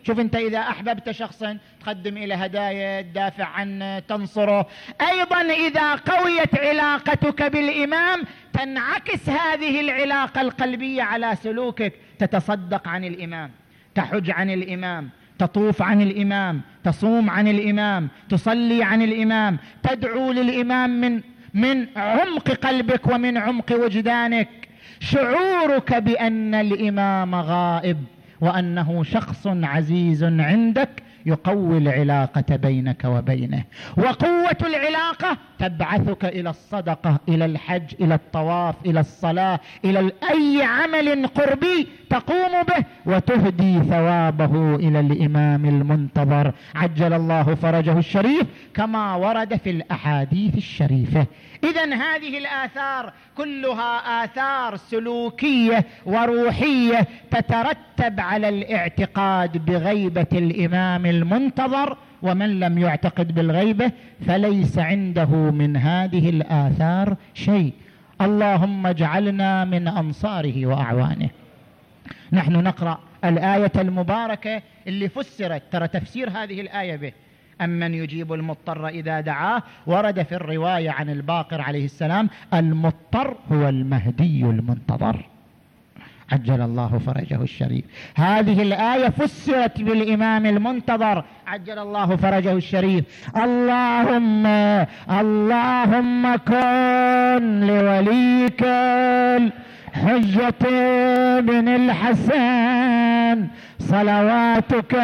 شوف أنت إذا أحببت شخصا تقدم إلى هدايا، تدافع عنه، تنصره. أيضا إذا قويت علاقتك بالإمام تنعكس هذه العلاقة القلبية على سلوكك، تتصدق عن الإمام، تحج عن الإمام، تطوف عن الإمام، تصوم عن الإمام، تصلي عن الإمام، تدعو للإمام من من عمق قلبك ومن عمق وجدانك. شعورك بأن الإمام غائب وأنه شخص عزيز عندك يقوي العلاقة بينك وبينه، وقوة العلاقة تبعثك إلى الصدقة، إلى الحج، إلى الطواف، إلى الصلاة، إلى أي عمل قربي تقوم به وتهدي ثوابه إلى الإمام المنتظر عجل الله فرجه الشريف كما ورد في الأحاديث الشريفة. إذن هذه الآثار كلها آثار سلوكية وروحية تترتب على الاعتقاد بغيبة الإمام المنتظر، ومن لم يعتقد بالغيبة فليس عنده من هذه الآثار شيء. اللهم اجعلنا من أنصاره وأعوانه. نحن نقرأ الآية المباركة اللي فسرت، ترى تفسير هذه الآية به أمن يجيب المضطر إذا دعاه، ورد في الرواية عن الباقر عليه السلام المضطر هو المهدي المنتظر عجل الله فرجه الشريف. هذه الآية فسرت بالإمام المنتظر عجل الله فرجه الشريف. اللهم اللهم كن لوليك الحجة بن الحسن صلواتك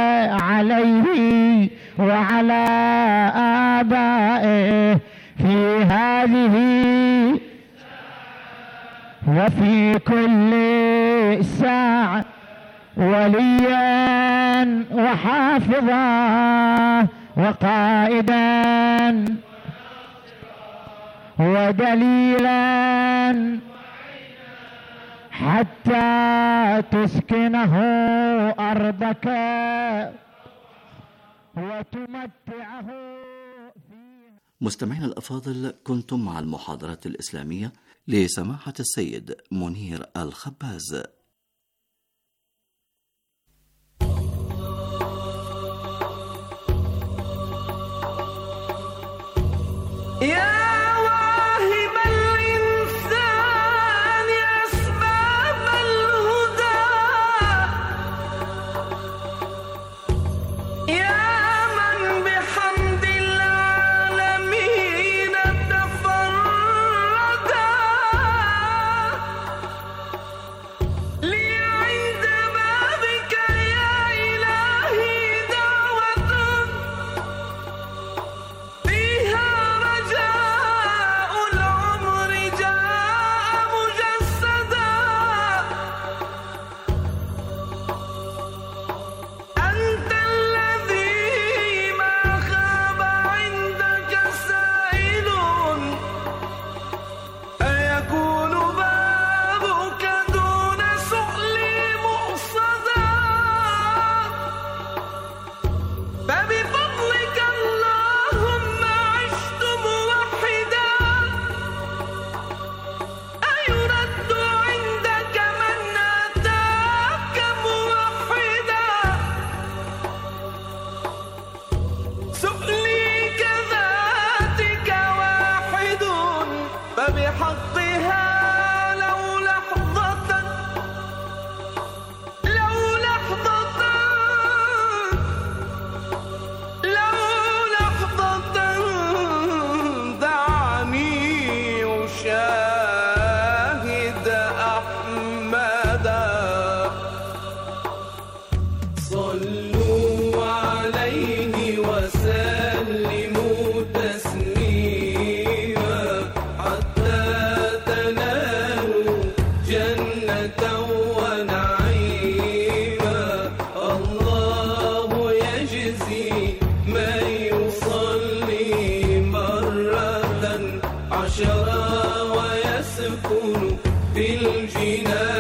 عليه وعلى آبائه في هذه وفي كل ساعة وليا وحافظا وقائدا ودليلا حتى تسكنه أرضك وتمتعه فيها. مستمعينا الأفاضل، كنتم مع المحاضرة الإسلامية لسماحة السيد منير الخباز. يا عشرة ويسكن في الجنان.